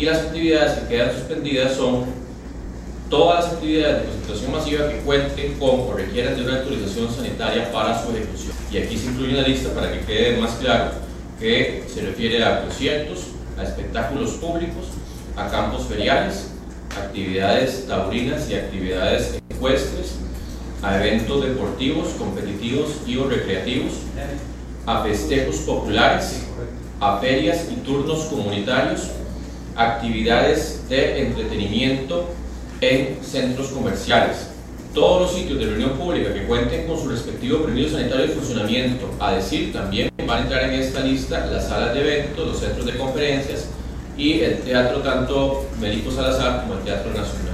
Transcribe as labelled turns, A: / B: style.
A: y las actividades que quedan suspendidas son todas las actividades de concentración masiva que cuenten con o requieran de una autorización sanitaria para su ejecución. Y aquí se incluye una lista para que quede más claro que se refiere a conciertos, a espectáculos públicos, a campos feriales, actividades taurinas y actividades ecuestres, a eventos deportivos, competitivos y o recreativos, a festejos populares, a ferias y turnos comunitarios, actividades de entretenimiento en centros comerciales. Todos los sitios de reunión pública que cuenten con su respectivo permiso sanitario de funcionamiento, a decir, también van a entrar en esta lista las salas de eventos, los centros de conferencias y el teatro, tanto Melico Salazar como el Teatro Nacional.